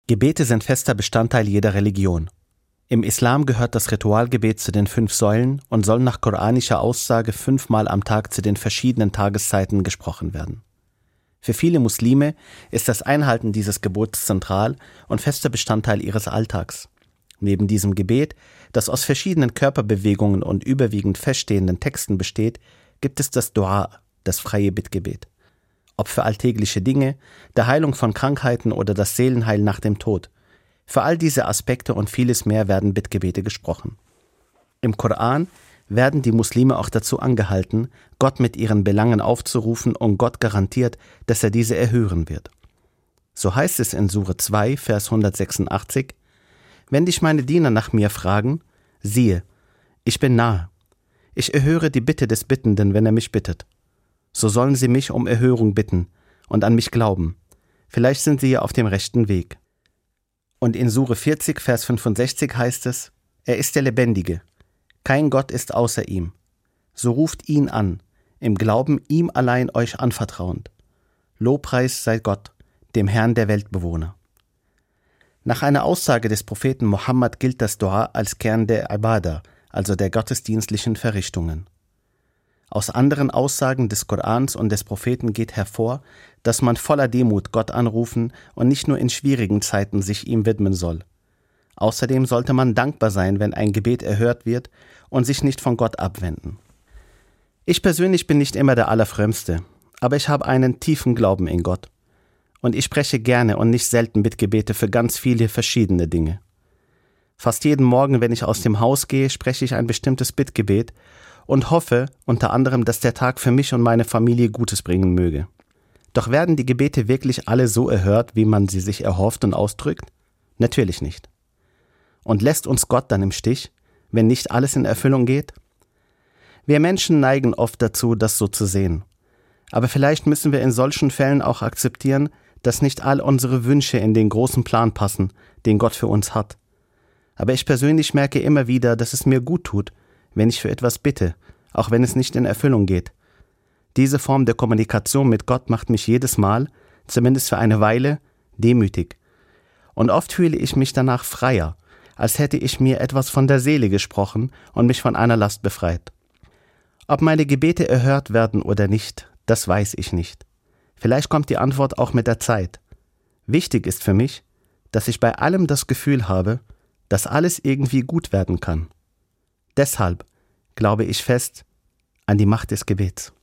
Gebete sind fester Bestandteil jeder Religion. Im Islam gehört das Ritualgebet zu den 5 Säulen und soll nach koranischer Aussage 5-mal am Tag zu den verschiedenen Tageszeiten gesprochen werden. Für viele Muslime ist das Einhalten dieses Gebots zentral und fester Bestandteil ihres Alltags. Neben diesem Gebet, das aus verschiedenen Körperbewegungen und überwiegend feststehenden Texten besteht, gibt es das Dua, das freie Bittgebet. Ob für alltägliche Dinge, der Heilung von Krankheiten oder das Seelenheil nach dem Tod. Für all diese Aspekte und vieles mehr werden Bittgebete gesprochen. Im Koran werden die Muslime auch dazu angehalten, Gott mit ihren Belangen aufzurufen, und Gott garantiert, dass er diese erhören wird. So heißt es in Sure 2, Vers 186: Wenn dich meine Diener nach mir fragen, siehe, ich bin nahe. Ich erhöre die Bitte des Bittenden, wenn er mich bittet. So sollen sie mich um Erhörung bitten und an mich glauben. Vielleicht sind sie ja auf dem rechten Weg. Und in Sure 40, Vers 65 heißt es: Er ist der Lebendige. Kein Gott ist außer ihm. So ruft ihn an, im Glauben ihm allein euch anvertrauend. Lobpreis sei Gott, dem Herrn der Weltbewohner. Nach einer Aussage des Propheten Mohammed gilt das Dua als Kern der Ibadah, also der gottesdienstlichen Verrichtungen. Aus anderen Aussagen des Korans und des Propheten geht hervor, dass man voller Demut Gott anrufen und nicht nur in schwierigen Zeiten sich ihm widmen soll. Außerdem sollte man dankbar sein, wenn ein Gebet erhört wird, und sich nicht von Gott abwenden. Ich persönlich bin nicht immer der Allerfrömmste, aber ich habe einen tiefen Glauben in Gott. Und ich spreche gerne und nicht selten Bittgebete für ganz viele verschiedene Dinge. Fast jeden Morgen, wenn ich aus dem Haus gehe, spreche ich ein bestimmtes Bittgebet und hoffe unter anderem, dass der Tag für mich und meine Familie Gutes bringen möge. Doch werden die Gebete wirklich alle so erhört, wie man sie sich erhofft und ausdrückt? Natürlich nicht. Und lässt uns Gott dann im Stich, wenn nicht alles in Erfüllung geht? Wir Menschen neigen oft dazu, das so zu sehen. Aber vielleicht müssen wir in solchen Fällen auch akzeptieren, dass nicht all unsere Wünsche in den großen Plan passen, den Gott für uns hat. Aber ich persönlich merke immer wieder, dass es mir gut tut, wenn ich für etwas bitte, auch wenn es nicht in Erfüllung geht. Diese Form der Kommunikation mit Gott macht mich jedes Mal, zumindest für eine Weile, demütig. Und oft fühle ich mich danach freier, als hätte ich mir etwas von der Seele gesprochen und mich von einer Last befreit. Ob meine Gebete erhört werden oder nicht, das weiß ich nicht. Vielleicht kommt die Antwort auch mit der Zeit. Wichtig ist für mich, dass ich bei allem das Gefühl habe, dass alles irgendwie gut werden kann. Deshalb glaube ich fest an die Macht des Gebets.